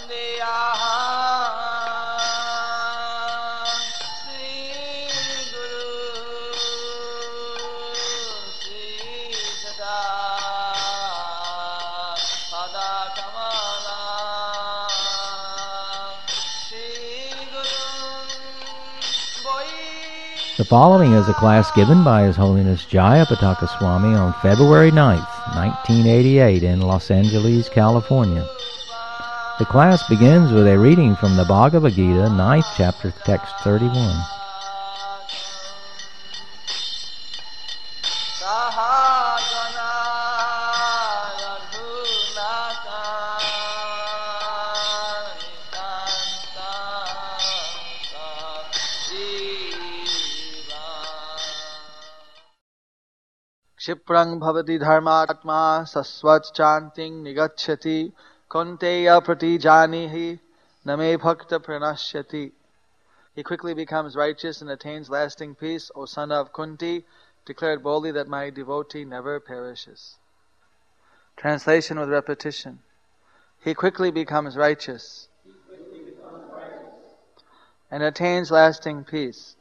The following is a class given by His Holiness Jayapataka Swami on February 9th, 1988 in Los Angeles, California. The class begins with a reading from the Bhagavad Gita, 9th chapter, text 31. Kshiprang bhavati dharmatma sasvat chanting nigacchati konteya pratijanihi name bhakta pranashyati. He quickly becomes righteous and attains lasting peace. O son of Kunti, declared boldly that my devotee never perishes. Translation with repetition. He quickly becomes righteous and attains lasting peace.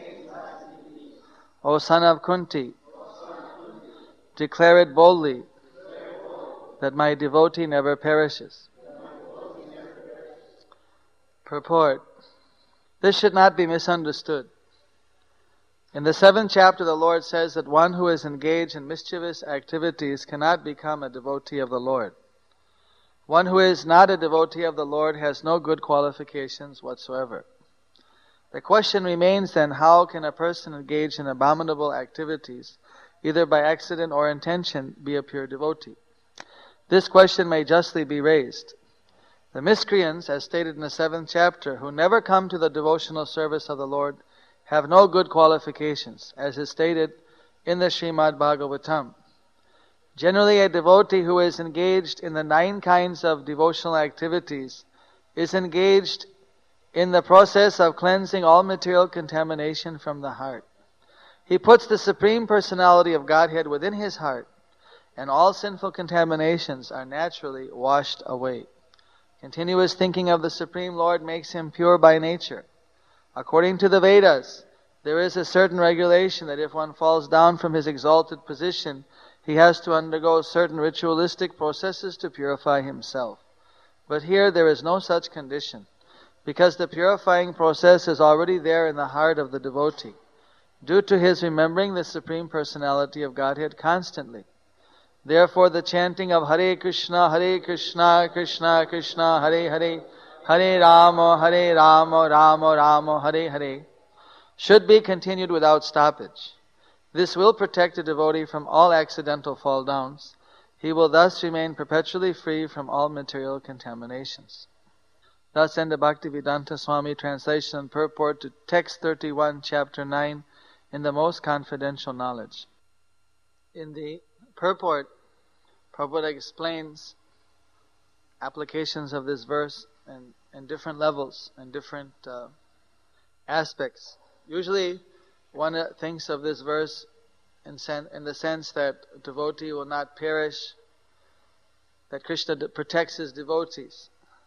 O son of Kunti, declare it boldly that my devotee never perishes. Purport. This should not be misunderstood. In the 7th chapter, the Lord says that one who is engaged in mischievous activities cannot become a devotee of the Lord. One who is not a devotee of the Lord has no good qualifications whatsoever. The question remains then, how can a person engaged in abominable activities, either by accident or intention, be a pure devotee? This question may justly be raised. The miscreants, as stated in the 7th chapter, who never come to the devotional service of the Lord, have no good qualifications, as is stated in the Srimad Bhagavatam. Generally, a devotee who is engaged in the 9 kinds of devotional activities is engaged in the process of cleansing all material contamination from the heart. He puts the Supreme Personality of Godhead within his heart, and all sinful contaminations are naturally washed away. Continuous thinking of the Supreme Lord makes him pure by nature. According to the Vedas, there is a certain regulation that if one falls down from his exalted position, he has to undergo certain ritualistic processes to purify himself. But here there is no such condition, because the purifying process is already there in the heart of the devotee, due to his remembering the Supreme Personality of Godhead constantly. Therefore, the chanting of Hare Krishna, Krishna Krishna, Hare Hare, Hare Rama, Rama Rama, Hare Hare, should be continued without stoppage. This will protect a devotee from all accidental fall downs. He will thus remain perpetually free from all material contaminations. Thus end the Bhaktivedanta Swami translation and purport to text 31, chapter 9, in the most confidential knowledge. In the purport, Prabhupada explains applications of this verse in different levels and different aspects. Usually, one thinks of this verse in the sense that a devotee will not perish, that Krishna protects his devotees,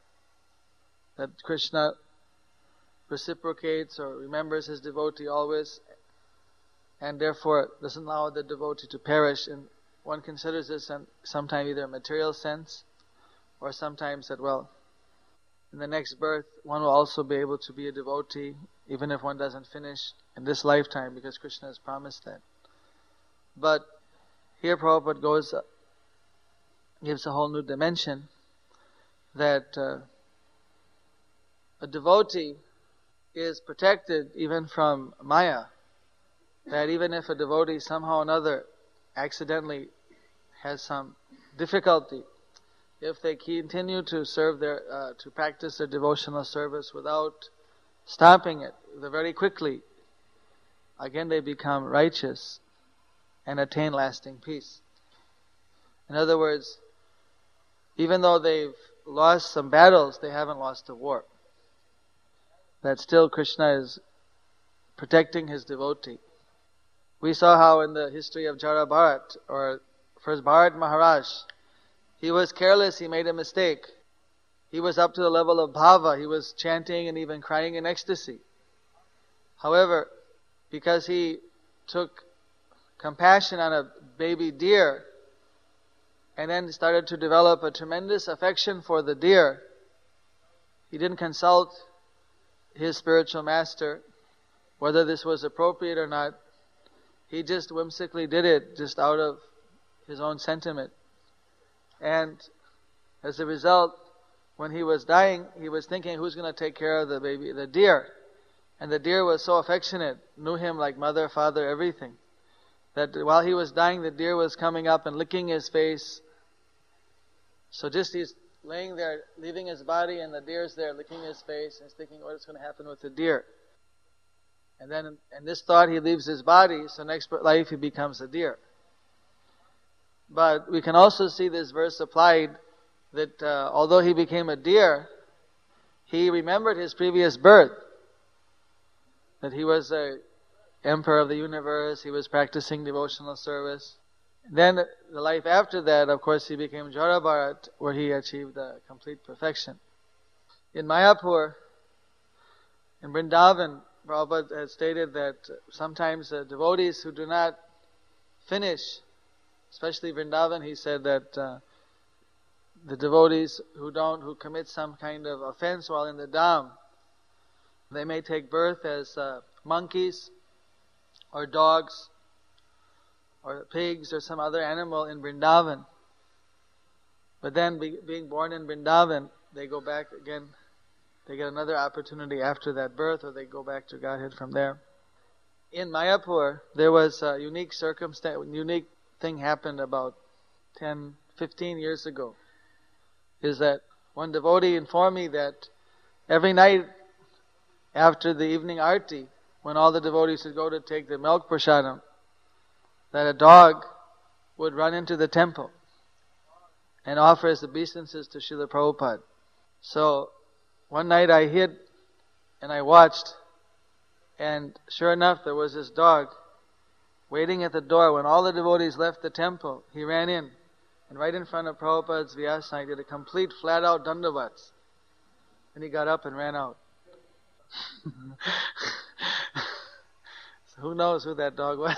that Krishna reciprocates or remembers his devotee always, and therefore doesn't allow the devotee to perish. And one considers this in sometimes either a material sense, or sometimes that, well, in the next birth one will also be able to be a devotee, even if one doesn't finish in this lifetime, because Krishna has promised that. But here Prabhupada gives a whole new dimension, that a devotee is protected even from Maya. That even if a devotee somehow or another accidentally has some difficulty, if they continue to serve to practice their devotional service without stopping it, very quickly, again they become righteous and attain lasting peace. In other words, even though they've lost some battles, they haven't lost the war. That still Krishna is protecting his devotee. We saw how in the history of Jara Bharat, or first Bharat Maharaj, he was careless, he made a mistake. He was up to the level of bhava. He was chanting and even crying in ecstasy. However, because he took compassion on a baby deer and then started to develop a tremendous affection for the deer, he didn't consult his spiritual master whether this was appropriate or not. He just whimsically did it just out of his own sentiment. And as a result, when he was dying, he was thinking, who's going to take care of the deer? And the deer was so affectionate, knew him like mother, father, everything, that while he was dying, the deer was coming up and licking his face. So just he's laying there, leaving his body, and the deer's there licking his face, and he's thinking, what is going to happen with the deer? And then in this thought, he leaves his body, so next life he becomes a deer. But we can also see this verse applied that although he became a deer, he remembered his previous birth, that he was a emperor of the universe, he was practicing devotional service. Then the life after that, of course, he became Jara Bharat, where he achieved complete perfection. In Mayapur, in Vrindavan, Prabhupada had stated that sometimes devotees who do not finish, especially Vrindavan, he said that the devotees who commit some kind of offense while in the dham, they may take birth as monkeys or dogs or pigs or some other animal in Vrindavan. But then being born in Vrindavan, they go back again. They get another opportunity after that birth, or they go back to Godhead from there. In Mayapur, there was a unique thing happened about 10, 15 years ago. Is that one devotee informed me that every night after the evening arti, when all the devotees would go to take the milk prasadam, that a dog would run into the temple and offer his obeisances to Srila Prabhupada. So one night I hid and I watched, and sure enough there was this dog waiting at the door. When all the devotees left the temple, he ran in, and right in front of Prabhupada's vyasana, he did a complete flat-out dandavats. And he got up and ran out. So who knows who that dog was?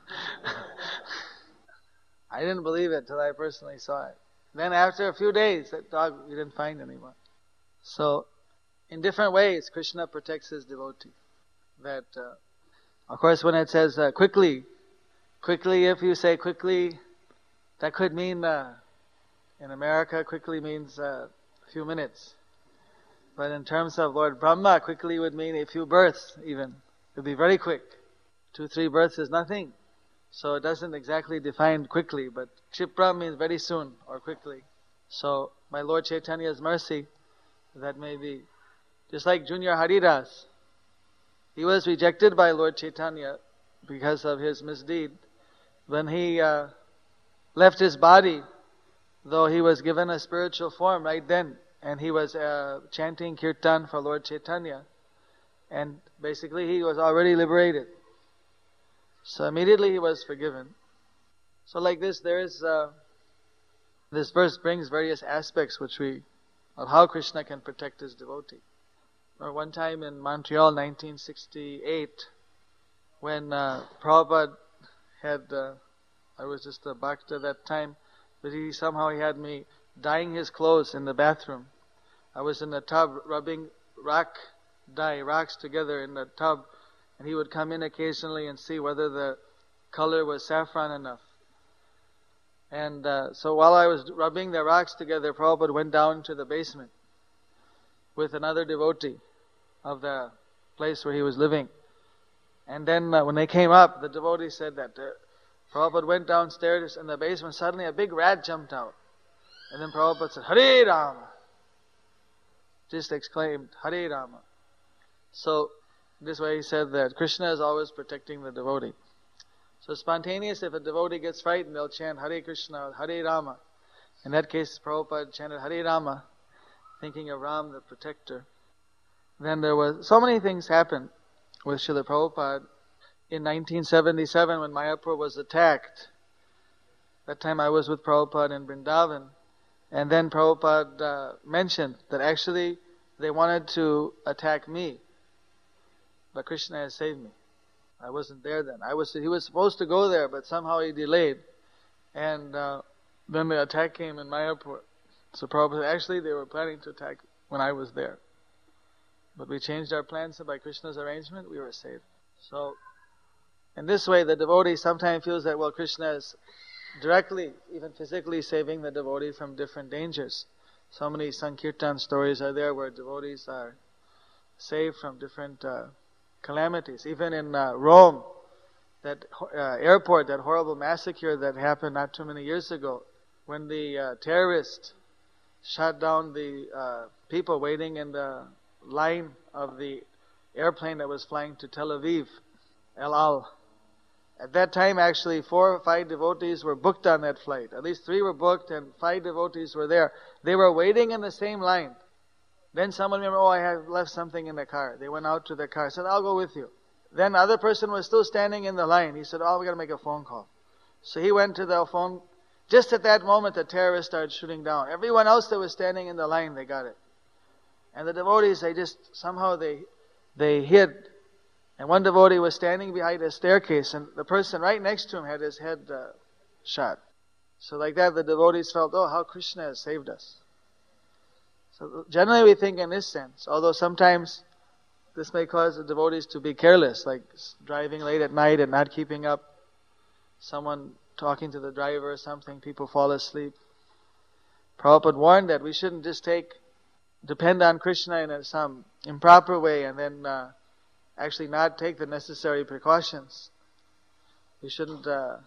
I didn't believe it till I personally saw it. Then after a few days, that dog we didn't find anymore. So, in different ways, Krishna protects his devotee. That, of course, when it says quickly, if you say quickly, that could mean, in America, quickly means a few minutes. But in terms of Lord Brahma, quickly would mean a few births even. It would be very quick. 2, 3 births is nothing. So it doesn't exactly define quickly, but Kshipra means very soon or quickly. So by Lord Chaitanya's mercy, that may be. Just like Junior Haridas, he was rejected by Lord Chaitanya because of his misdeed. When he left his body, though he was given a spiritual form right then, and he was chanting kirtan for Lord Chaitanya, and basically he was already liberated. So immediately he was forgiven. So like this, there is this verse brings various aspects of how Krishna can protect his devotee. Or one time in Montreal, 1968, when Prabhupada had, I was just a bhakta at that time, but he had me dyeing his clothes in the bathroom. I was in the tub rubbing rocks together in the tub, and he would come in occasionally and see whether the color was saffron enough. And so while I was rubbing the rocks together, Prabhupada went down to the basement with another devotee of the place where he was living. And then when they came up, the devotee said that Prabhupada went downstairs in the basement, suddenly a big rat jumped out. And then Prabhupada said, Hare Rama. Just exclaimed, Hare Rama. So, this way he said that Krishna is always protecting the devotee. So spontaneous, if a devotee gets frightened, they'll chant Hare Krishna or Hare Rama. In that case, Prabhupada chanted Hare Rama, thinking of Ram, the protector. Then there was, so many things happened with Srila Prabhupada. In 1977, when Mayapur was attacked, that time I was with Prabhupada in Vrindavan, And then Prabhupada mentioned that actually they wanted to attack me, but Krishna has saved me. I wasn't there then. He was supposed to go there, but somehow he delayed. And then the attack came in Mayapur. So Prabhupada, actually they were planning to attack when I was there. But we changed our plans, so by Krishna's arrangement, we were saved. So, in this way, the devotee sometimes feels that, well, Krishna is directly, even physically saving the devotee from different dangers. So many Sankirtan stories are there where devotees are saved from different calamities. Even in Rome, that airport, that horrible massacre that happened not too many years ago, when the terrorists shot down the people waiting in the line of the airplane that was flying to Tel Aviv, El Al. At that time, actually, 4 or 5 devotees were booked on that flight. At least 3 were booked and 5 devotees were there. They were waiting in the same line. Then someone remembered, I have left something in the car. They went out to the car, said, I'll go with you. Then other person was still standing in the line. He said, we got to make a phone call. So he went to the phone. Just at that moment, the terrorists started shooting down. Everyone else that was standing in the line, they got it. And the devotees, they hid. And one devotee was standing behind a staircase, and the person right next to him had his head shot. So like that, the devotees felt, how Krishna has saved us. So generally we think in this sense, although sometimes this may cause the devotees to be careless, like driving late at night and not keeping up, someone talking to the driver or something, people fall asleep. Prabhupada warned that we shouldn't just depend on Krishna in some improper way and then actually not take the necessary precautions. We shouldn't,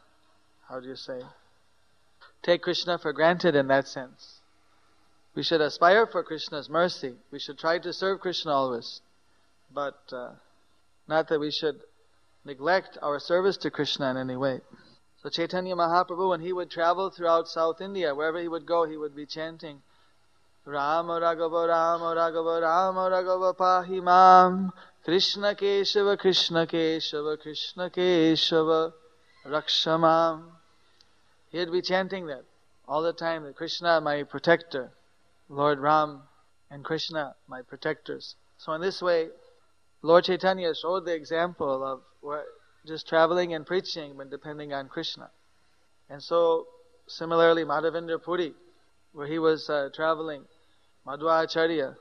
take Krishna for granted in that sense. We should aspire for Krishna's mercy. We should try to serve Krishna always. But not that we should neglect our service to Krishna in any way. So Chaitanya Mahaprabhu, when he would travel throughout South India, wherever he would go, he would be chanting, Rama Raghava Rama Raghava Rama Raghava Pahimam Krishna Keshava Krishna Keshava Krishna Keshava Rakshamam. He would be chanting that all the time, that Krishna, my protector, Lord Ram and Krishna, my protectors. So in this way, Lord Chaitanya showed the example of just traveling and preaching but depending on Krishna. And so, similarly, Madhavendra Puri, where he was traveling, Madhvacharya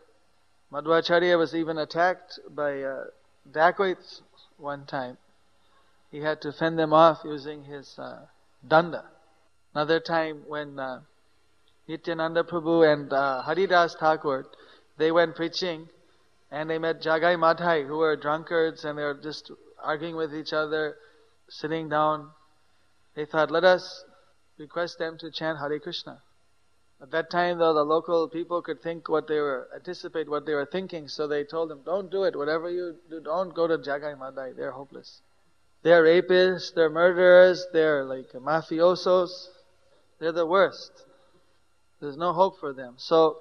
was even attacked by dacoits one time. He had to fend them off using his danda. Another time when Nityananda Prabhu and Haridas Thakur, they went preaching and they met Jagai Madhai, who were drunkards and they were just arguing with each other, sitting down. They thought, let us request them to chant Hare Krishna. At that time, though, the local people could anticipate what they were thinking, so they told them, don't do it. Whatever you do, don't go to Jagai Madhai. They're hopeless. They're rapists, they're murderers, they're like mafiosos. They're the worst. There's no hope for them.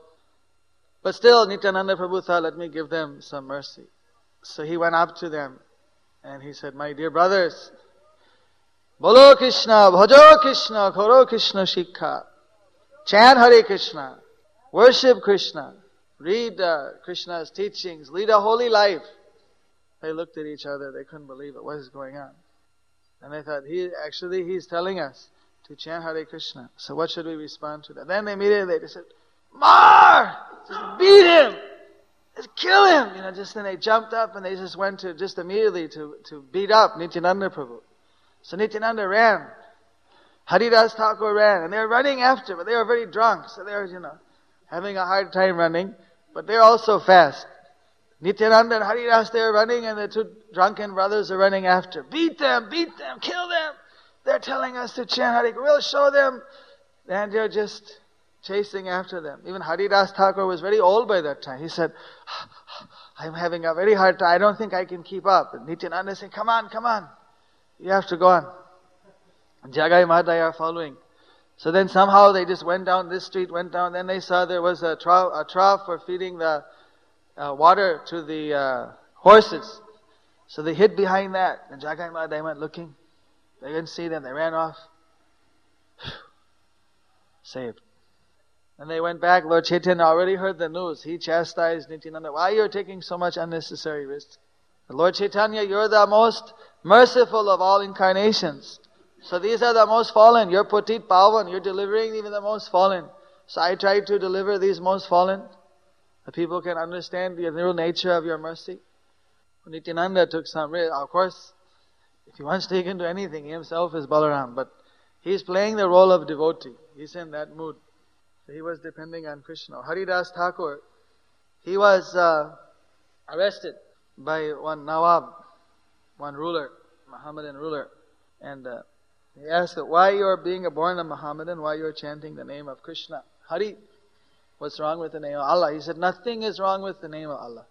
But still, Nityananda Prabhu thought, let me give them some mercy. So he went up to them and he said, my dear brothers, Bolo Krishna, Bhajo Krishna, Koro Krishna Shikha. Chant Hare Krishna. Worship Krishna. Read Krishna's teachings. Lead a holy life. They looked at each other. They couldn't believe it. What is going on? And they thought, he's telling us to chant Hare Krishna. So what should we respond to that? Then immediately they said, Mar! Just beat him! Just kill him! Then they jumped up and they just went to immediately to beat up Nityananda Prabhu. So Nityananda ran. Haridas Thakur ran. And they were running after, but they were very drunk. So they were, having a hard time running. But they're also fast. Nityananda and Haridas, they were running and the 2 drunken brothers are running after. Beat them, kill them! They're telling us to chant Hare Krishna. We'll show them. And they're just chasing after them. Even Haridas Thakur was very old by that time. He said, I'm having a very hard time. I don't think I can keep up. And Nityananda said, come on. You have to go on. And Jagai Madhai are following. So then somehow they just went down this street, Then they saw there was a trough for feeding the water to the horses. So they hid behind that. And Jagai Madhai went looking. They didn't see them. They ran off. Saved. And they went back. Lord Chaitanya already heard the news. He chastised Nityananda. Why are you taking so much unnecessary risk? Lord Chaitanya, you're the most merciful of all incarnations. So these are the most fallen. You're Patit Pavan. You're delivering even the most fallen. So I try to deliver these most fallen. The people can understand the real nature of your mercy. Nityananda took some risk. Of course, if he wants to take into anything, he himself is Balaram. But he's playing the role of devotee. He's in that mood. So he was depending on Krishna. Haridas Thakur, he was arrested by one Nawab, one ruler, Mohammedan ruler. And he asked, why you are being born a Mohammedan, why you are chanting the name of Krishna? Hari, what's wrong with the name of Allah? He said, nothing is wrong with the name of Allah.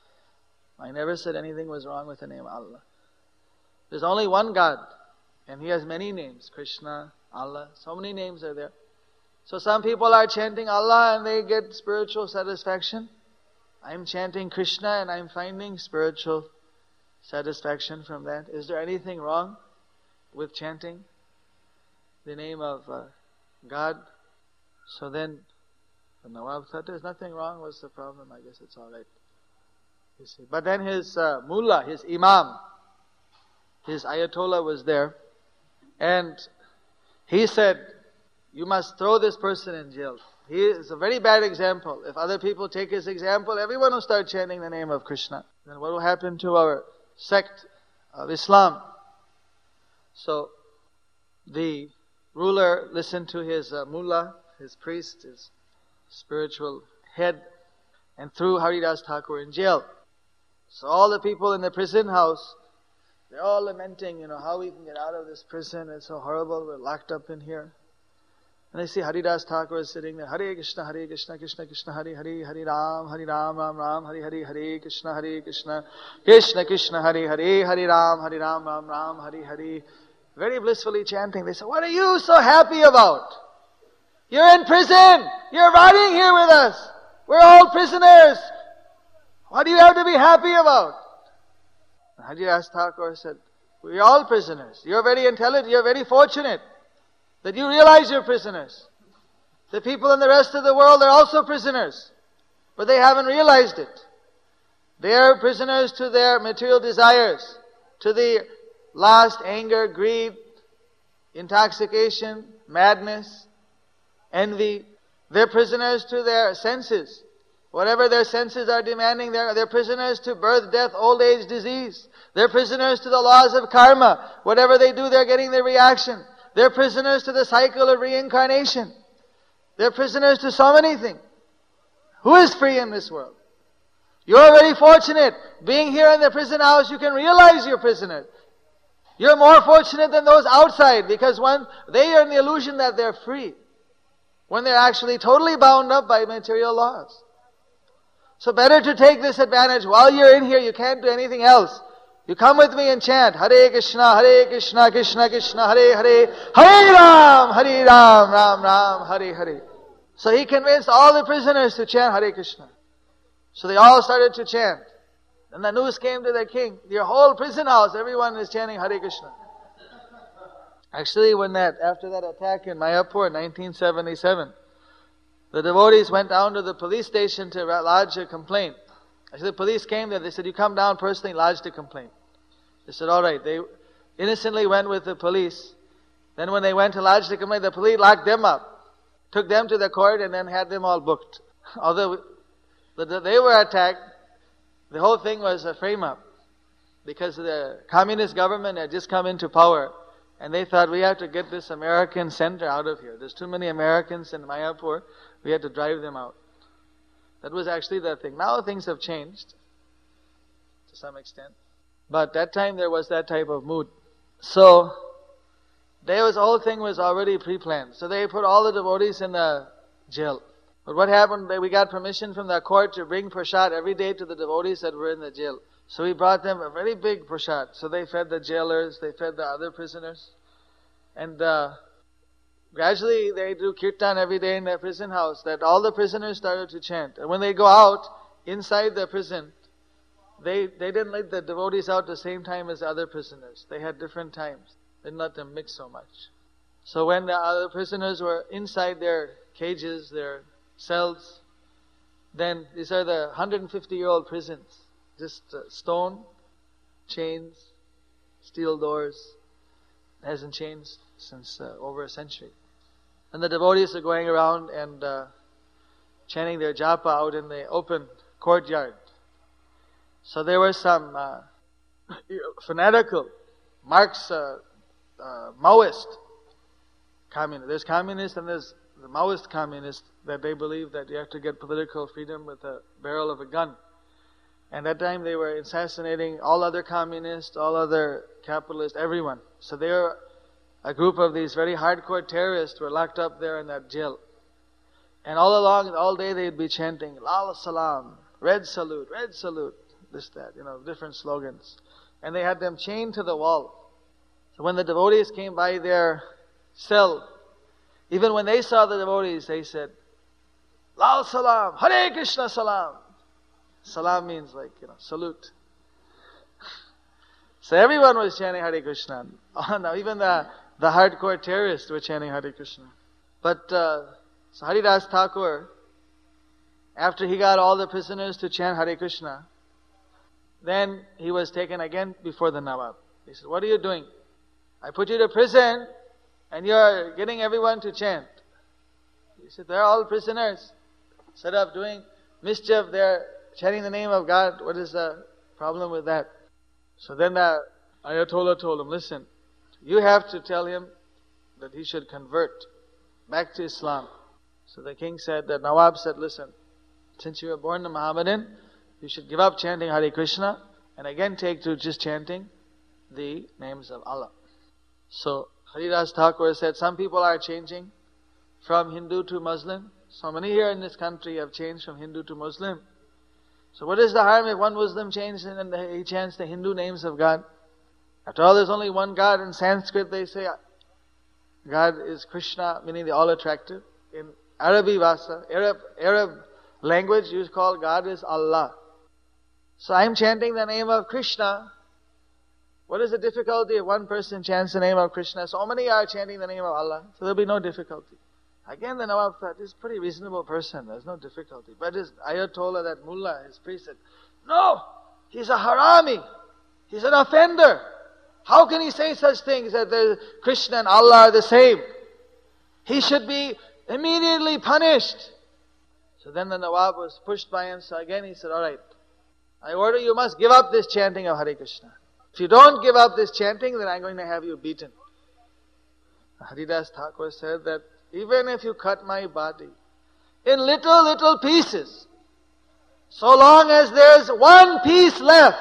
I never said anything was wrong with the name of Allah. There's only one God, and He has many names. Krishna, Allah, so many names are there. So some people are chanting Allah and they get spiritual satisfaction. I'm chanting Krishna and I'm finding spiritual satisfaction from that. Is there anything wrong with chanting the name of God? So then the Nawab thought, there's nothing wrong. What's the problem? I guess it's all right. You see. But then his mullah, his imam, his ayatollah was there, and he said, you must throw this person in jail. He is a very bad example. If other people take his example, everyone will start chanting the name of Krishna. Then what will happen to our sect of Islam? So the ruler listened to his mullah, his priest, his spiritual head, and threw Haridas Thakur in jail. So all the people in the prison house, they're all lamenting, how we can get out of this prison. It's so horrible. We're locked up in here. And they see Haridas Thakur is sitting there. Hare Krishna, Krishna Krishna, Hare Hare, Hare Ram, Ram Ram, Hare Hare, Hare Krishna, Krishna Krishna, Hare Hare, Hare Ram, Ram Ram, Hare Hare. Very blissfully chanting. They say, what are you so happy about? You're in prison. You're riding here with us. We're all prisoners. What do you have to be happy about? Haridas Thakur said, we're all prisoners. You're very intelligent. You're very fortunate that you realize you're prisoners. The people in the rest of the world are also prisoners, but they haven't realized it. They are prisoners to their material desires, to the lust, anger, greed, intoxication, madness, envy. They're prisoners to their senses. Whatever their senses are demanding, they're prisoners to birth, death, old age, disease. They're prisoners to the laws of karma. Whatever they do, they're getting the reaction. They're prisoners to the cycle of reincarnation. They're prisoners to so many things. Who is free in this world? You're very fortunate. Being here in the prison house, you can realize you're prisoners. You're more fortunate than those outside, because when they are in the illusion that they're free, when they're actually totally bound up by material laws. So better to take this advantage. While you're in here, you can't do anything else. You come with me and chant Hare Krishna, Krishna Krishna, Hare Hare, Hare Ram, Ram Ram, Hare Hare. So he convinced all the prisoners to chant Hare Krishna. So they all started to chant. And the news came to the king. Your whole prison house, everyone is chanting Hare Krishna. Actually, after that attack in Mayapur in 1977, the devotees went down to the police station to lodge a complaint. Actually, the police came there. They said, you come down personally, lodge the complaint. They said, all right. They innocently went with the police. Then when they went to lodge the complaint, the police locked them up, took them to the court, and then had them all booked. Although they were attacked, the whole thing was a frame-up, because the communist government had just come into power, and they thought, we have to get this American center out of here. There's too many Americans in Mayapur. We had to drive them out. That was actually the thing. Now things have changed to some extent. But that time there was that type of mood. So, the whole thing was already pre-planned. So they put all the devotees in the jail. But what happened, we got permission from the court to bring prasad every day to the devotees that were in the jail. So we brought them a very big prasad. So they fed the jailers, they fed the other prisoners. And gradually they do kirtan every day in their prison house, that all the prisoners started to chant. And when they go out, inside the prison, they didn't let the devotees out the same time as the other prisoners. They had different times. They didn't let them mix so much. So when the other prisoners were inside their cages, their cells. Then these are the 150-year-old prisons. Just stone, chains, steel doors. It hasn't changed since over a century. And the devotees are going around and chanting their japa out in the open courtyard. So there were some fanatical Maoist communists. There's communists and there's the Maoist communists that they believe that you have to get political freedom with the barrel of a gun. And at that time they were assassinating all other communists, all other capitalists, everyone. So they were a group of these very hardcore terrorists were locked up there in that jail. And all along, all day they'd be chanting, Lal Salam, red salute, this, that, different slogans. And they had them chained to the wall. So when the devotees came by their cell, even when they saw the devotees, they said, Lal Salam, Hare Krishna Salam. Salam means salute. So everyone was chanting Hare Krishna. Now even the hardcore terrorists were chanting Hare Krishna. But so Haridas Thakur, after he got all the prisoners to chant Hare Krishna, then he was taken again before the Nawab. He said, what are you doing? I put you to prison and you're getting everyone to chant. He said, they're all prisoners. Instead of doing mischief, they're chanting the name of God. What is the problem with that? So then the Ayatollah told him, listen, you have to tell him that he should convert back to Islam. So the king said, that Nawab said, listen, since you were born a Mohammedan, you should give up chanting Hare Krishna and again take to just chanting the names of Allah. So Haridas Thakur said, some people are changing from Hindu to Muslim. So many here in this country have changed from Hindu to Muslim. So what is the harm if one Muslim changes and he chants the Hindu names of God? After all, there's only one God. In Sanskrit they say God is Krishna, meaning the all-attractive. In Arabic Vasa, Arab language, you call God is Allah. So I'm chanting the name of Krishna. What is the difficulty if one person chants the name of Krishna? So many are chanting the name of Allah. So there'll be no difficulty. Again, the Nawab thought, this is a pretty reasonable person. There's no difficulty. But his Ayatollah, that mullah, his priest said, no, he's a harami. He's an offender. How can he say such things that Krishna and Allah are the same? He should be immediately punished. So then the Nawab was pushed by him. So again he said, all right, I order you must give up this chanting of Hare Krishna. If you don't give up this chanting, then I'm going to have you beaten. Haridas Thakur said that even if you cut my body in little pieces, so long as there's one piece left,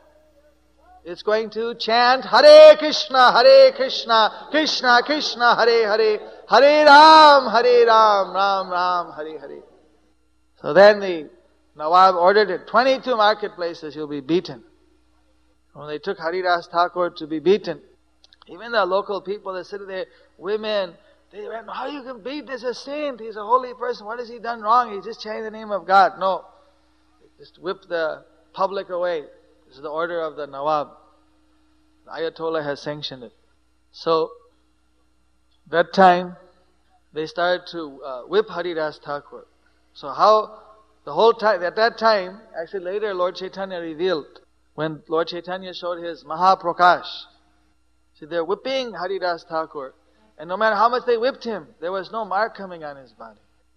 it's going to chant Hare Krishna, Krishna Krishna, Hare Hare, Hare Ram, Ram Ram, Hare Hare. So then the Nawab ordered it, 22 marketplaces you'll be beaten. When they took Haridas Thakur to be beaten, even the local people that sit there, women, they went, how you can beat this a saint? He's a holy person. What has he done wrong? He's just chanting the name of God. No. Just whip the public away. This is the order of the Nawab. The Ayatollah has sanctioned it. So, that time, they started to whip Haridas Thakur. So how, the whole time, at that time, actually later Lord Chaitanya revealed, when Lord Chaitanya showed his Mahaprakash, see, they're whipping Haridas Thakur. And no matter how much they whipped him, there was no mark coming on his body.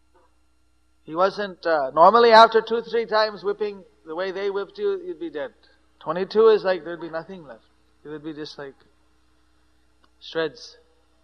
He wasn't, normally after 2-3 times whipping, the way they whipped you, you'd be dead. 22 is like there'd be nothing left. It would be just like shreds.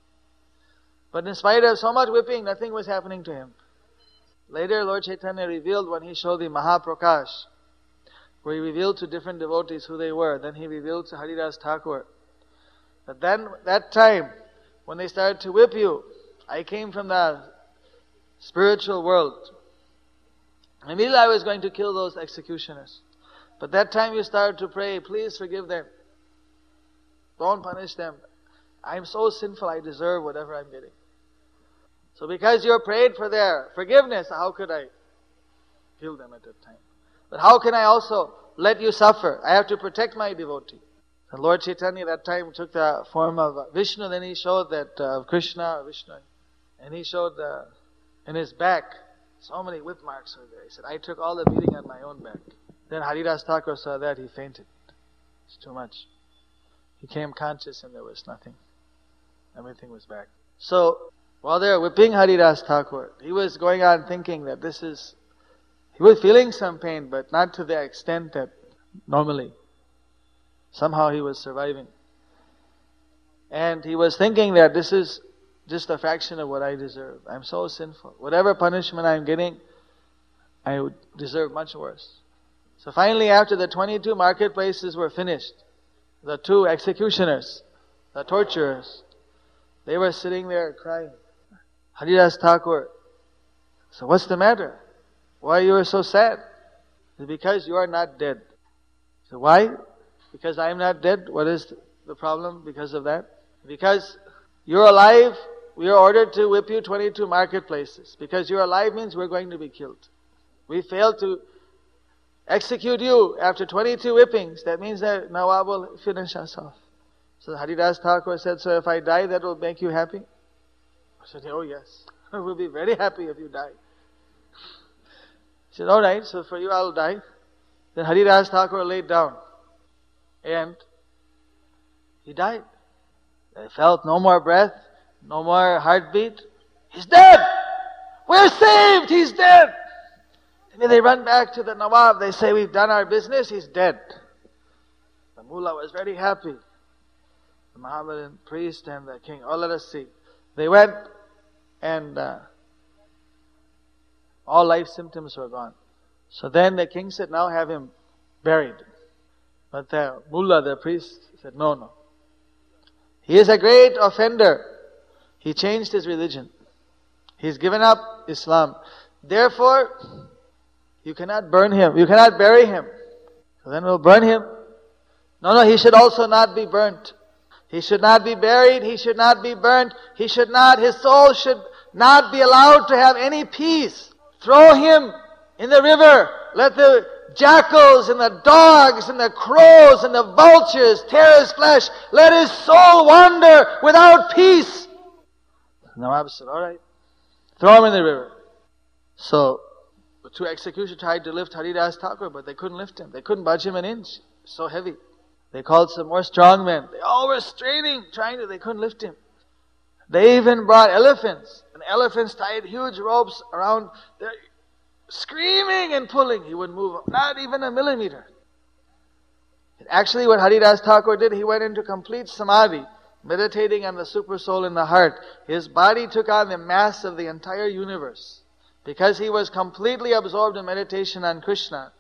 But in spite of so much whipping, nothing was happening to him. Later, Lord Chaitanya revealed when he showed the Mahaprakash, where he revealed to different devotees who they were. Then he revealed to Haridas Thakur. But then, that time, when they started to whip you, I came from the spiritual world. Immediately I was going to kill those executioners. But that time you started to pray, please forgive them. Don't punish them. I'm so sinful, I deserve whatever I'm getting. So because you prayed for their forgiveness, how could I kill them at that time? But how can I also let you suffer? I have to protect my devotee. And Lord Chaitanya that time took the form of Vishnu, then he showed that Krishna, Vishnu, and he showed in his back So many whip marks were there. He said, I took all the beating on my own back. Then Haridas Thakur saw that, he fainted. It's too much. He came conscious and there was nothing. Everything was back. So, while they were whipping Haridas Thakur, he was going on thinking that he was feeling some pain, but not to the extent that normally. Somehow he was surviving. And he was thinking that this is just a fraction of what I deserve. I'm so sinful. Whatever punishment I'm getting, I would deserve much worse. So finally, after the 22 marketplaces were finished, the 2 executioners, the torturers, they were sitting there crying. Haridas Thakur, so what's the matter? Why you are so sad? It's because you are not dead. So why? Because I am not dead. What is the problem because of that? Because you're alive, we are ordered to whip you 22 marketplaces. Because you're alive means we're going to be killed. We failed to execute you after 22 whippings. That means that Nawab will finish us off. So Haridas Thakur said, so if I die, that will make you happy? I said, oh yes. We'll be very happy if you die. He said, alright, so for you I'll die. Then Haridas Thakur laid down. And he died. They felt no more breath, no more heartbeat. He's dead! We're saved! He's dead! And then they run back to the Nawab. They say, we've done our business, he's dead. The mullah was very happy. The Mohammedan priest and the king, oh let us see. They went and all life symptoms were gone. So then the king said, now have him buried. But the mullah, the priest, said, no. He is a great offender. He changed his religion. He's given up Islam. Therefore, you cannot burn him. You cannot bury him. So then we'll burn him. No, he should also not be burnt. He should not be buried. He should not be burnt. His soul should not be allowed to have any peace. Throw him in the river. Let the jackals and the dogs and the crows and the vultures tear his flesh. Let his soul wander without peace. Nawab said, alright. Throw him in the river. So, the 2 executioners tried to lift Haridas Thakur, but they couldn't lift him. They couldn't budge him an inch. So heavy. They called some more strong men. They all were straining, they couldn't lift him. They even brought elephants. And elephants tied huge ropes around their screaming and pulling. He wouldn't move, not even a millimeter. Actually, what Haridas Thakur did, he went into complete samadhi, meditating on the super soul in the heart. His body took on the mass of the entire universe. Because he was completely absorbed in meditation on Krishna.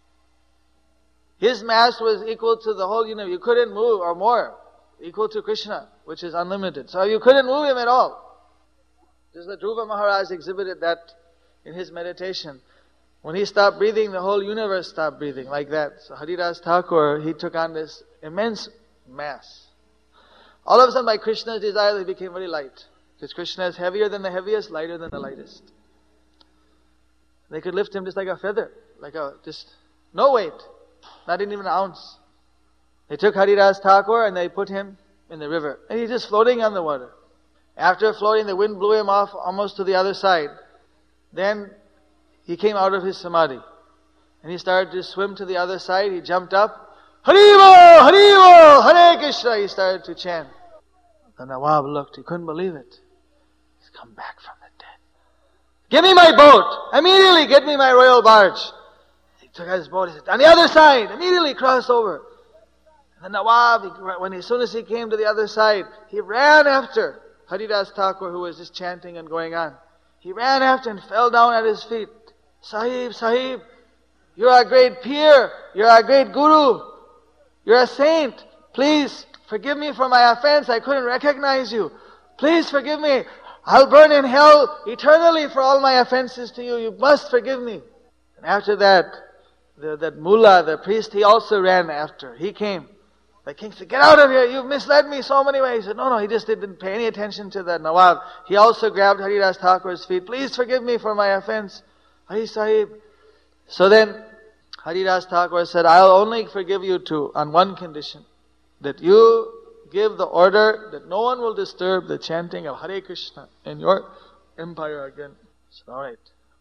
His mass was equal to the whole universe. You couldn't move, or more, equal to Krishna, which is unlimited. So you couldn't move him at all. Just the Dhruva Maharaj exhibited that in his meditation. When he stopped breathing, the whole universe stopped breathing, like that. So Haridas Thakur, he took on this immense mass. All of a sudden, by Krishna's desire, he became very light. Because Krishna is heavier than the heaviest, lighter than the lightest. They could lift him just like a feather, just no weight, not even an ounce. They took Haridas Thakur and they put him in the river. And he's just floating on the water. After floating, the wind blew him off almost to the other side. Then he came out of his samadhi. And he started to swim to the other side. He jumped up. Haribo! Haribo! Hare Krishna! He started to chant. The Nawab looked. He couldn't believe it. He's come back from the dead. Give me my boat! Immediately get me my royal barge. He took out his boat. He said, on the other side! Immediately cross over. And the Nawab, as soon as he came to the other side, he ran after Haridas Thakur, who was just chanting and going on. He ran after and fell down at his feet. Sahib, Sahib, you're a great peer. You're a great guru. You're a saint. Please forgive me for my offense. I couldn't recognize you. Please forgive me. I'll burn in hell eternally for all my offenses to you. You must forgive me. And after that, that mullah, the priest, he also ran after. He came. The king said, get out of here. You've misled me so many ways. He said, no, he just didn't pay any attention to the Nawab. He also grabbed Haridas Thakur's feet. Please forgive me for my offense. Hari Sahib. So then, Haridas Thakur said, I'll only forgive you on one condition. That you give the order that no one will disturb the chanting of Hare Krishna in your empire again. He said, alright.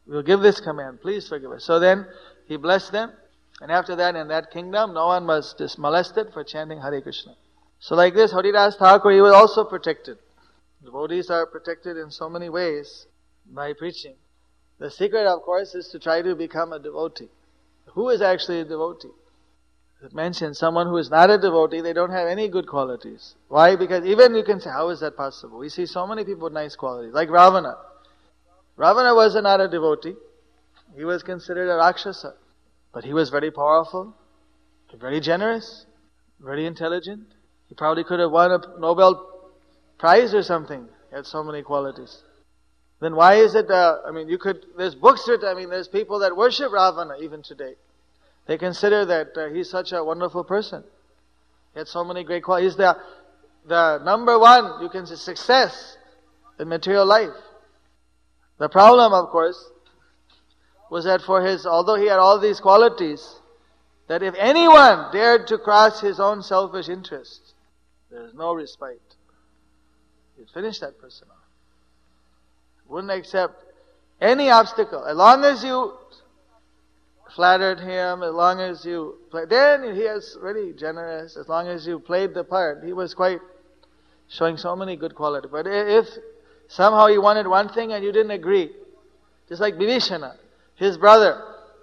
We will give this command, please forgive us. So then he blessed them, and after that in that kingdom no one was just molested for chanting Hare Krishna. So like this, Haridas Thakur, he was also protected. Devotees are protected in so many ways by preaching. The secret, of course, is to try to become a devotee. Who is actually a devotee? It mentions someone who is not a devotee, they don't have any good qualities. Why? Because even you can say, how is that possible? We see so many people with nice qualities, like Ravana. Ravana was not a devotee. He was considered a Rakshasa. But he was very powerful, very generous, very intelligent. He probably could have won a Nobel Prize or something. He had so many qualities. Then why is it, there's books written, there's people that worship Ravana even today. They consider that he's such a wonderful person. He had so many great qualities. He's the number one, you can say, success in material life. The problem, of course, was that although he had all these qualities, that if anyone dared to cross his own selfish interests, there is no respite. He'd finish that person off. Wouldn't accept any obstacle. As long as you flattered him, as long as you played, then he is really generous. As long as you played the part, he was quite showing so many good qualities. But if somehow he wanted one thing and you didn't agree, just like Vibhishana, his brother,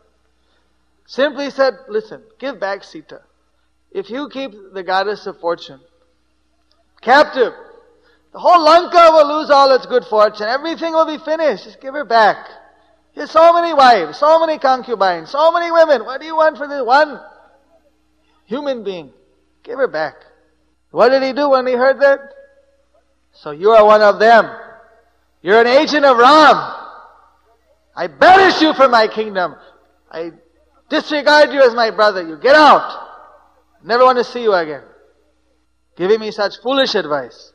simply said, listen, give back Sita. If you keep the goddess of fortune captive, the whole Lanka will lose all its good fortune. Everything will be finished. Just give her back. He has so many wives, so many concubines, so many women. What do you want for this one human being? Give her back. What did he do when he heard that? So you are one of them. You're an agent of Ram. I banish you from my kingdom. I disregard you as my brother. You get out. Never want to see you again. Giving me such foolish advice.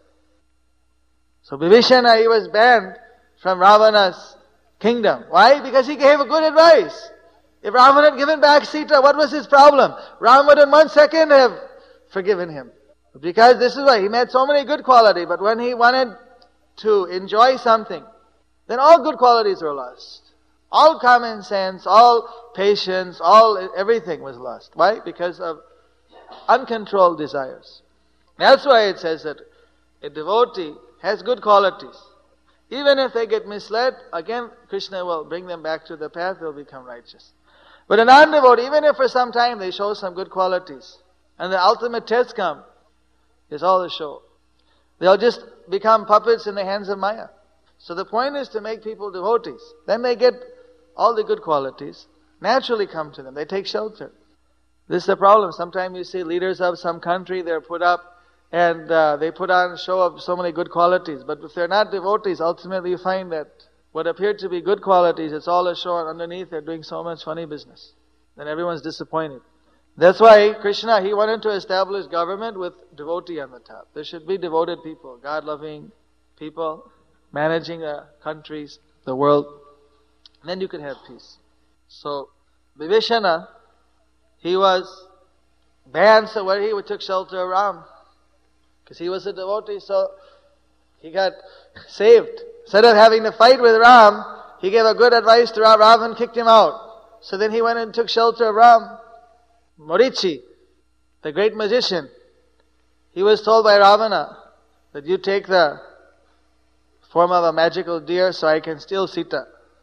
So Vibhishana, he was banned from Ravana's kingdom. Why? Because he gave a good advice. If Ravana had given back Sita, what was his problem? Ram would in 1 second have forgiven him. Because this is why he had so many good qualities, but when he wanted to enjoy something, then all good qualities were lost. All common sense, all patience, everything was lost. Why? Because of uncontrolled desires. That's why it says that a devotee has good qualities. Even if they get misled, again, Krishna will bring them back to the path, they'll become righteous. But a non-devotee, even if for some time they show some good qualities, and the ultimate test comes, it's all a show. They'll just become puppets in the hands of Maya. So the point is to make people devotees. Then they get all the good qualities, naturally come to them. They take shelter. This is the problem. Sometimes you see leaders of some country, they're put up, and they put on a show of so many good qualities. But if they're not devotees, ultimately you find that what appeared to be good qualities, it's all a show, and underneath they're doing so much funny business. Then everyone's disappointed. That's why Krishna, he wanted to establish government with devotee on the top. There should be devoted people, God-loving people, managing the countries, the world. And then you can have peace. So, Vibhishana, he was banned, so where he took shelter of Ram. Because he was a devotee, so he got saved. Instead of having to fight with Ram, he gave a good advice to Ram. Ram and kicked him out. So then he went and took shelter of Ram. Morichi, the great magician, he was told by Ravana that you take the form of a magical deer so I can steal Sita.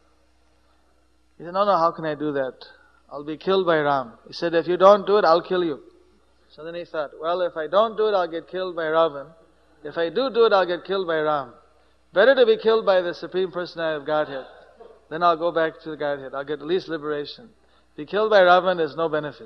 He said, no, how can I do that? I'll be killed by Ram. He said, if you don't do it, I'll kill you. So then he thought, well, if I don't do it, I'll get killed by Ravan. If I do it, I'll get killed by Ram. Better to be killed by the Supreme Personality of Godhead. Then I'll go back to the Godhead. I'll get at least liberation. Be killed by Ravan is no benefit.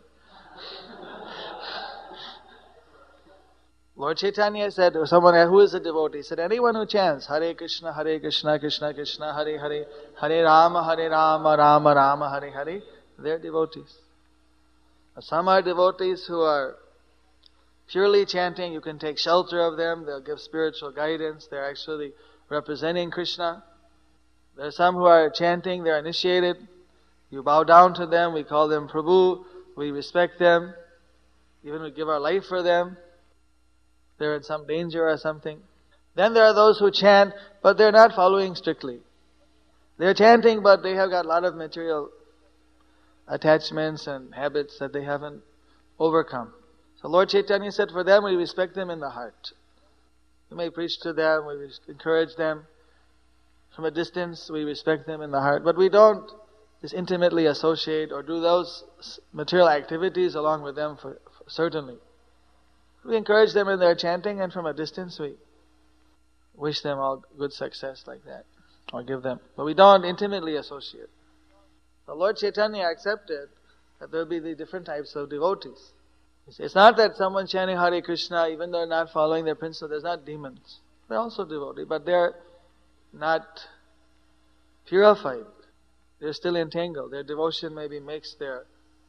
Lord Chaitanya said to someone who is a devotee, he said, anyone who chants Hare Krishna, Krishna Krishna, Hare Hare, Hare Rama, Rama Rama, Hare Hare, they're devotees. Some are devotees who are purely chanting. You can take shelter of them. They'll give spiritual guidance. They're actually representing Krishna. There are some who are chanting. They're initiated. You bow down to them. We call them Prabhu. We respect them. Even we give our life for them. They're in some danger or something. Then there are those who chant, but they're not following strictly. They're chanting, but they have got a lot of material attachments and habits that they haven't overcome. So Lord Chaitanya said, for them, we respect them in the heart. We may preach to them, we encourage them. From a distance, we respect them in the heart. But we don't just intimately associate or do those material activities along with them certainly. We encourage them in their chanting, and from a distance we wish them all good success like that, or give them. But we don't intimately associate. The Lord Chaitanya accepted that there will be the different types of devotees. It's not that someone chanting Hare Krishna, even though they're not following their principle, there's not demons. They're also devotees, but they're not purified. They're still entangled. Their devotion may be mixed. They're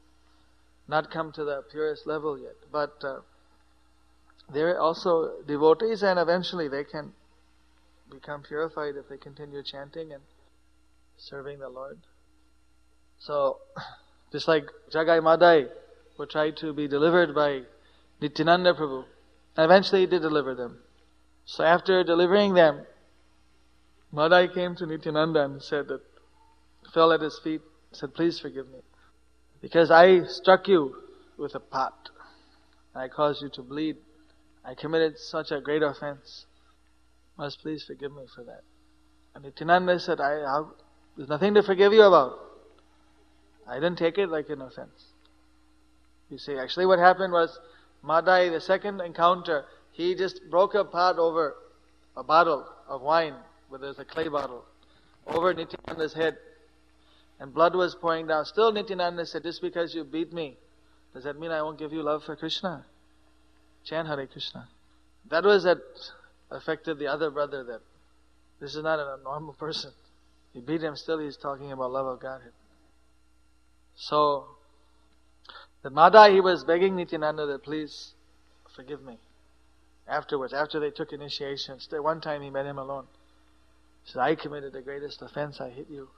not come to the purest level yet. But they're also devotees, and eventually they can become purified if they continue chanting and serving the Lord. So, just like Jagai Madai were tried to be delivered by Nityananda Prabhu, and eventually he did deliver them. So after delivering them, Madai came to Nityananda and said that, fell at his feet, said, please forgive me. Because I struck you with a pot, and I caused you to bleed. I committed such a great offense. Must please forgive me for that. And Nityananda said, there's nothing to forgive you about. I didn't take it like an offense. You see, actually what happened was, Madai, the second encounter, he just broke a pot over a bottle of wine, where there's a clay bottle, over Nityananda's head. And blood was pouring down. Still Nityananda said, just because you beat me, does that mean I won't give you love for Krishna? Chant Hare Krishna. That affected the other brother, that this is not a normal person. He beat him, still he's talking about love of Godhead. So, the Madai, he was begging Nityananda that please forgive me. Afterwards, after they took initiation, one time he met him alone. He said, I committed the greatest offense, I hit you.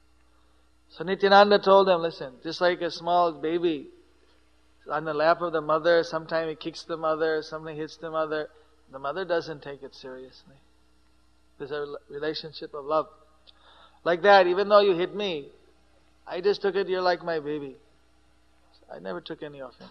So Nityananda told him, listen, just like a small baby on the lap of the mother, sometimes he kicks the mother, something hits the mother doesn't take it seriously. There's a relationship of love. Like that, even though you hit me, I just took it, you're like my baby. I never took any offense.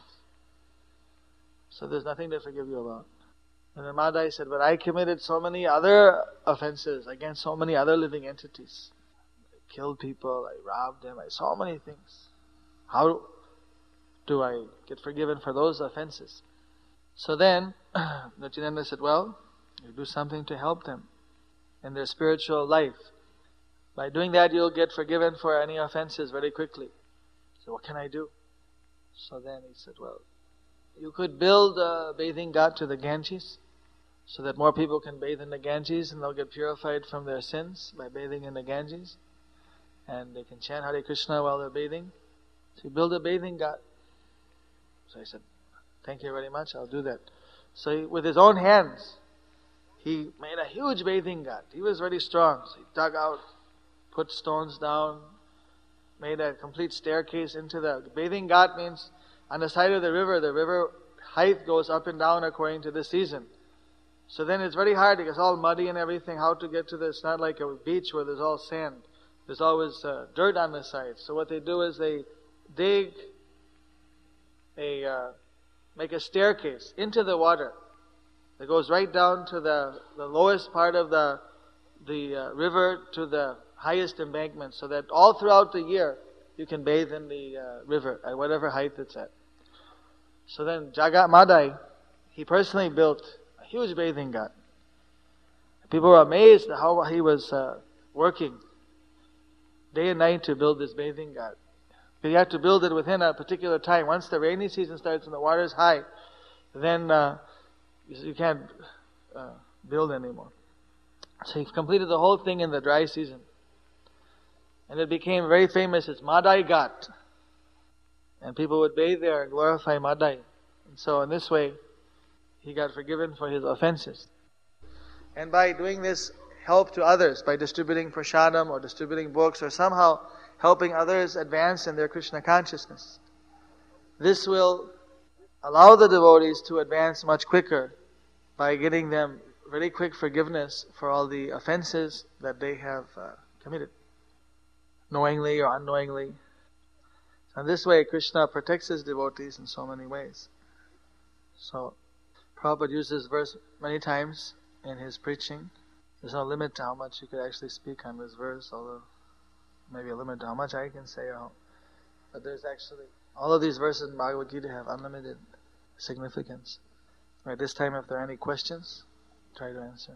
So there's nothing to forgive you about. And then Madai said, but I committed so many other offenses against so many other living entities. I killed people, I robbed them, so many things. How do I get forgiven for those offenses? So then, Nityananda said, well, you do something to help them in their spiritual life. By doing that, you'll get forgiven for any offenses very quickly. So what can I do? So then he said, well, you could build a bathing ghat to the Ganges, so that more people can bathe in the Ganges and they'll get purified from their sins by bathing in the Ganges. And they can chant Hare Krishna while they're bathing. So he built a bathing ghat. So I said, thank you very much, I'll do that. So with his own hands, he made a huge bathing ghat. He was very strong. So he dug out, put stones down, made a complete staircase into the bathing ghat. Means on the side of the river height goes up and down according to the season. So then it's very hard, because it's all muddy and everything, how to get to this. It's not like a beach where there's all sand. There's always dirt on the side. So what they do is they dig make a staircase into the water that goes right down to the lowest part of the river to the highest embankment, so that all throughout the year you can bathe in the river at whatever height it's at. So then Jagat Madai, he personally built a huge bathing ghat. People were amazed at how he was working day and night to build this bathing ghat. But you have to build it within a particular time. Once the rainy season starts and the water is high, then you can't build anymore. So he completed the whole thing in the dry season. And it became very famous as Madai Ghat. And people would bathe there and glorify Madai. And so in this way, he got forgiven for his offenses. And by doing this help to others, by distributing prasadam or distributing books or somehow helping others advance in their Krishna consciousness, this will allow the devotees to advance much quicker by getting them very quick forgiveness for all the offenses that they have committed. knowingly or unknowingly. So in this way, Krishna protects his devotees in so many ways. So, Prabhupada used this verse many times in his preaching. There's no limit to how much you could actually speak on this verse, although maybe a limit to how much I can say. But there's actually, all of these verses in Bhagavad Gita have unlimited significance. Right, this time if there are any questions, try to answer.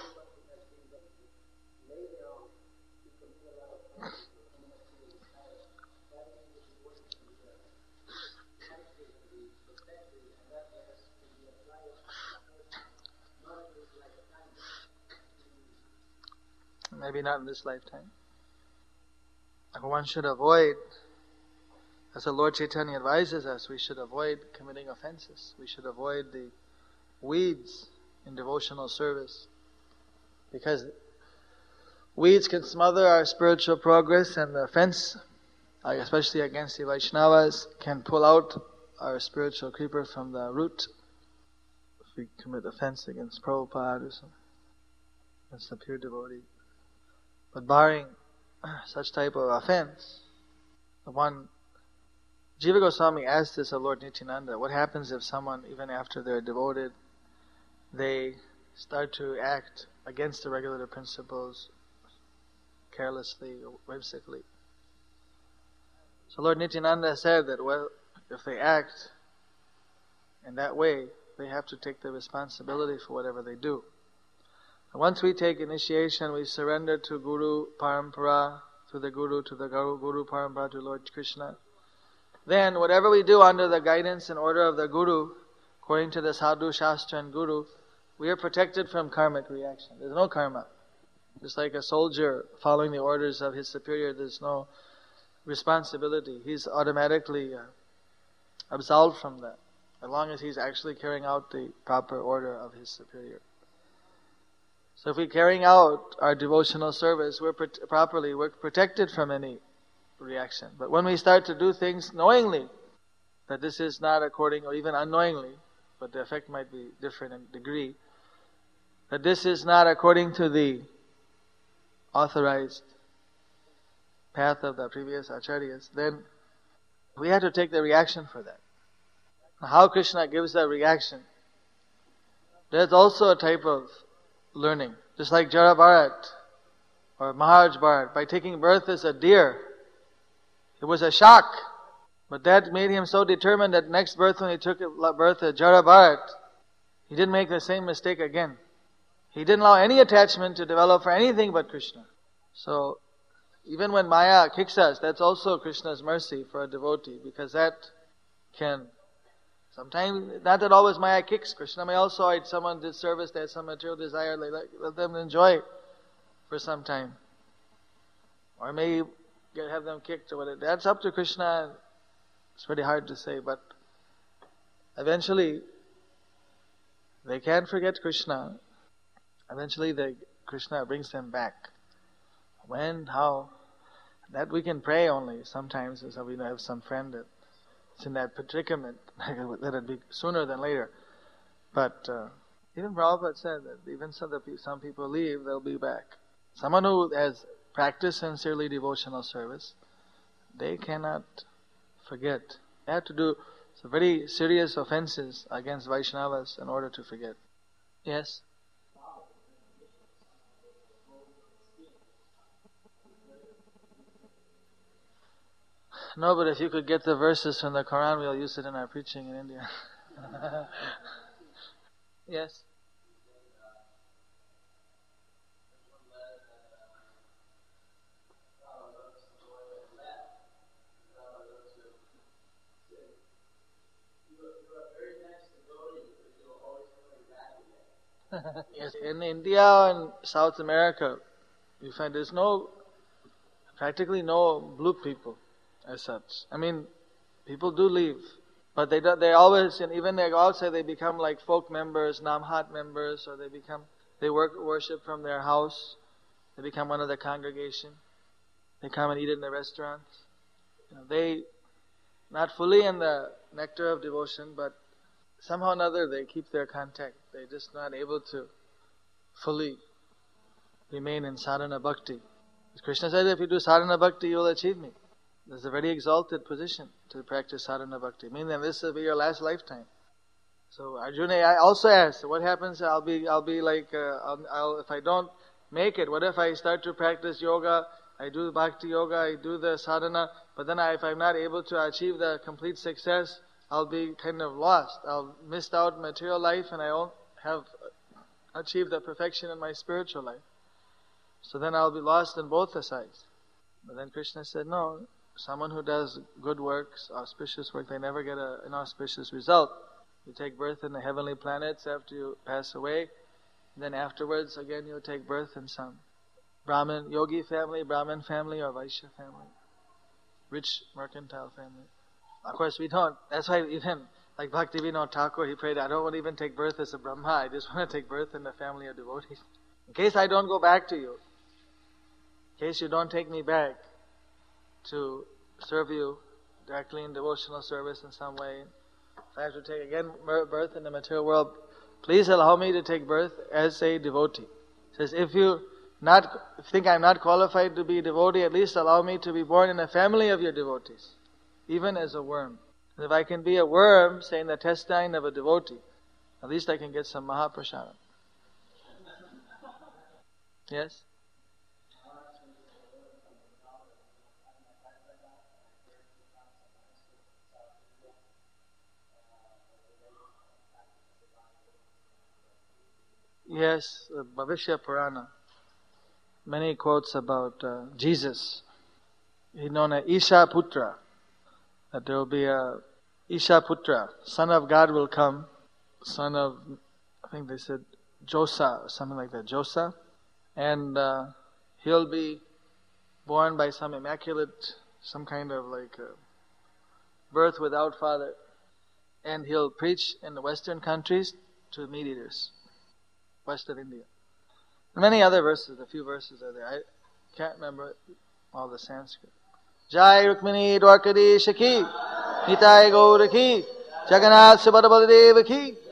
Maybe not in this lifetime. One should avoid, as the Lord Chaitanya advises us, we should avoid committing offenses. We should avoid the weeds in devotional service. Because weeds can smother our spiritual progress, and the offense, especially against the Vaishnavas, can pull out our spiritual creeper from the root. If we commit offense against Prabhupada or something, against the pure devotee. But barring such type of offense, Jiva Goswami asked this of Lord Nityananda, what happens if someone, even after they're devoted, they start to act against the regulative principles, carelessly or whimsically? So Lord Nityananda said that, well, if they act in that way, they have to take the responsibility for whatever they do. Once we take initiation, we surrender to Guru Parampara, to the Guru Parampara, to Lord Krishna. Then whatever we do under the guidance and order of the Guru, according to the Sadhu, Shastra and Guru, we are protected from karmic reaction. There's no karma. Just like a soldier following the orders of his superior, there's no responsibility. He's automatically absolved from that, as long as he's actually carrying out the proper order of his superior. So if we're carrying out our devotional service, we're protected from any reaction. But when we start to do things knowingly, that this is not according, or even unknowingly, but the effect might be different in degree, that this is not according to the authorized path of the previous acharyas, then we have to take the reaction for that. How Krishna gives that reaction, there's also a type of learning. Just like Jara Bharat or Maharaj Bharat, by taking birth as a deer, it was a shock. But that made him so determined that next birth, when he took birth as Jara Bharat, he didn't make the same mistake again. He didn't allow any attachment to develop for anything but Krishna. So, even when Maya kicks us, that's also Krishna's mercy for a devotee, because that can, sometimes, not that always Maya kicks. Krishna may also, if someone did service, they had some material desire, let them enjoy it for some time. Or may have them kicked or whatever. That's up to Krishna. It's pretty hard to say, but eventually they can't forget Krishna. Eventually Krishna brings them back. When, how, that we can pray only. Sometimes, as we have some friend that's in that predicament, let it be sooner than later. But even Prabhupada said that even some people leave, they'll be back. Someone who has practiced sincerely devotional service, they cannot forget. They have to do some very serious offenses against Vaishnavas in order to forget. Yes? No, but if you could get the verses from the Quran, we'll use it in our preaching in India. Yes? Yes, in India and South America, you find there's practically no blue people as such. I mean, people do leave, but they always, and even they outside, they become like folk members, Namhat members, or they worship from their house. They become one of the congregation. They come and eat in the restaurants. They not fully in the nectar of devotion, but somehow or another they keep their contact. They're just not able to fully remain in sadhana bhakti. Krishna said, if you do sadhana bhakti, you will achieve me. This is a very exalted position to practice sadhana bhakti. Meaning this will be your last lifetime. So Arjuna, I also asked, what happens? I'll be like, if I don't make it, what if I start to practice yoga? I do bhakti yoga, I do the sadhana, but then if I'm not able to achieve the complete success, I'll be kind of lost. I'll miss out material life and I won't have achieved the perfection in my spiritual life. So then I'll be lost in both the sides. But then Krishna said, no, someone who does good works, auspicious work, they never get an inauspicious result. You take birth in the heavenly planets after you pass away, and then afterwards again you take birth in some Brahmin, yogi family, Brahmin family, or Vaishya family. Rich mercantile family. Of course we don't. That's why even like Bhaktivinoda Thakur, he prayed, I don't want to even take birth as a Brahma, I just want to take birth in the family of devotees. In case I don't go back to you, in case you don't take me back to serve you directly in devotional service in some way, if I have to take again birth in the material world, please allow me to take birth as a devotee. He says, if you think I'm not qualified to be a devotee, at least allow me to be born in a family of your devotees, even as a worm. And if I can be a worm, say in the intestine of a devotee, at least I can get some Mahaprasada. Yes? Yes, the Bhavishya Purana. Many quotes about Jesus. He's known as Isha Putra. That there will be a Isha Putra, son of God will come, son of, I think they said Josa, or something like that, Josa. And he'll be born by some immaculate, some kind of like birth without father. And he'll preach in the Western countries to meat eaters. West of India. And many other verses, a few verses are there. I can't remember all the Sanskrit. Jai Rukmini Dwarkadesha ki, Nitai Gaura ki, Jagannath Subhadra Baladev ki.